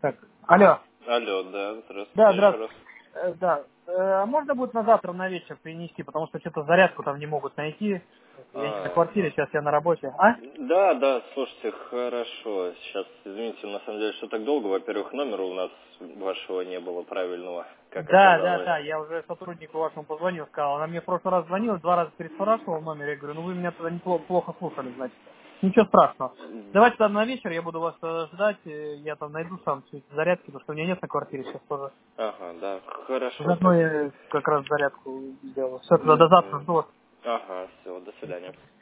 Так, алло. Алло, да, Да, здравствуйте еще раз. здравствуйте. Да. А можно будет на завтра на вечер принести, потому что что-то зарядку там не могут найти. Я не на квартире, Ага. сейчас я на работе. А? Да, да, слушайте, хорошо. Сейчас, извините, на самом деле, что так долго. Во-первых, номера у нас вашего не было правильного, как оказалось. Да, я уже сотруднику вашему позвонил, сказал. Она мне в прошлый раз звонила, 2 раза переспрашивала в номере. Я говорю, ну вы меня тогда плохо слушали, значит. Ничего страшного. Давайте тогда на вечер, я буду вас ждать, я там найду сам все эти зарядки, потому что у меня нет на квартире сейчас тоже. Ага, да, хорошо. Заодно я как раз зарядку сделаю. Все, тогда до завтра Мгм. жду вас. Ага, все, до свидания.